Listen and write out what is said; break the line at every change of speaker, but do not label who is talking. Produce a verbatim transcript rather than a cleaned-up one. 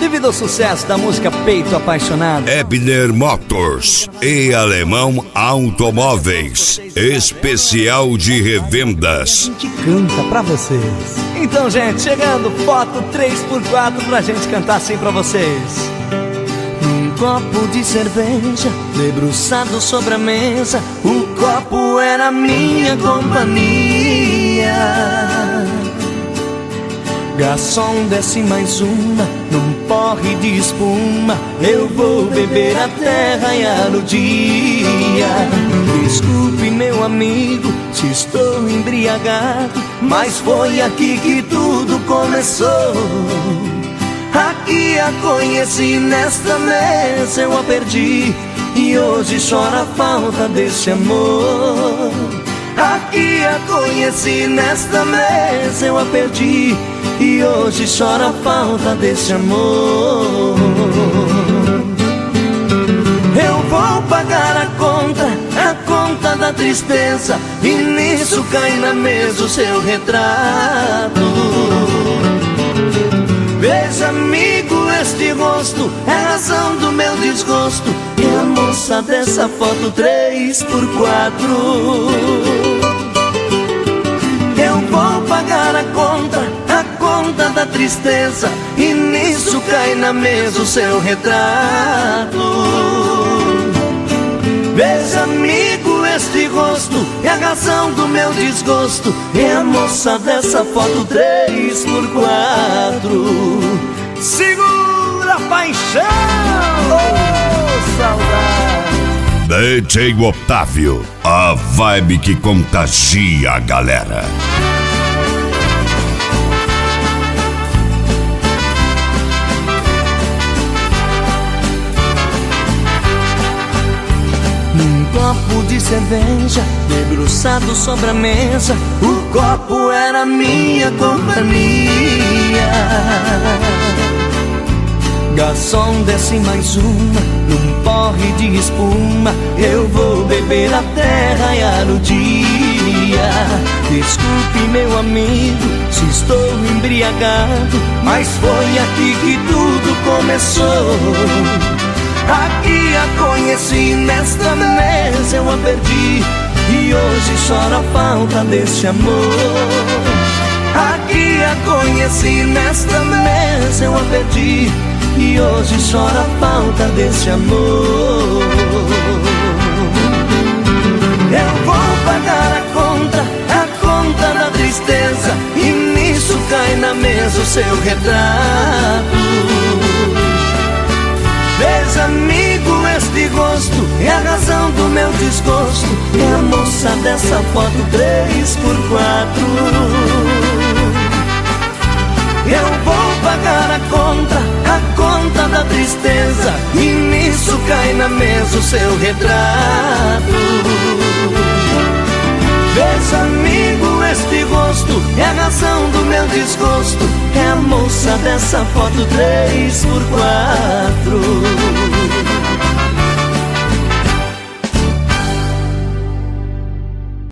devido ao sucesso da música Peito Apaixonado.
Ebner Motors e Alemão Automóveis, especial de revendas.
A gente canta pra vocês. Então, gente, chegando, foto três por quatro pra gente cantar assim pra vocês. Num copo de cerveja, debruçado sobre a mesa, o copo era minha companhia. Garçom, desce mais uma, num porre de espuma, eu vou beber até raiar o dia. Desculpe, meu amigo, se estou embriagado, mas foi aqui que tudo começou. Aqui a conheci, nesta mesa eu a perdi, e hoje chora a falta desse amor. Aqui a conheci, nesta mesa eu a perdi, e hoje chora a falta desse amor. Eu vou pagar a conta, a conta da tristeza, e nisso cai na mesa o seu retrato. Veja, amigo, este rosto é a razão do meu desgosto, e a moça dessa foto três por quatro. Eu vou pagar a conta, a conta da tristeza, e nisso cai na mesa o seu retrato. Veja, amigo, este rosto é a razão do meu desgosto, e a moça dessa foto três por quatro. Segura a paixão, oh, saudade.
D J Otávio, a vibe que contagia a galera.
Num copo de cerveja, debruçado sobre a mesa, o copo era minha companhia. Garçom, desce mais uma, num porre de espuma, eu vou beber até raiar o dia. Desculpe, meu amigo, se estou embriagado, mas foi aqui que tudo começou. Aqui a conheci, nesta mesa eu a perdi, e hoje chora a falta desse amor. Aqui a conheci, nesta mesa eu a perdi, e hoje chora a falta desse amor. Eu vou pagar a conta, a conta da tristeza, e nisso cai na mesa o seu retrato. Veja, amigo, este rosto é a razão do meu desgosto, é a moça dessa foto três por quatro. Eu vou pagar a conta, a conta da tristeza, e nisso cai na mesa o seu retrato. Veja, amigo, este rosto é a razão do meu desgosto, é a moça dessa foto três por quatro.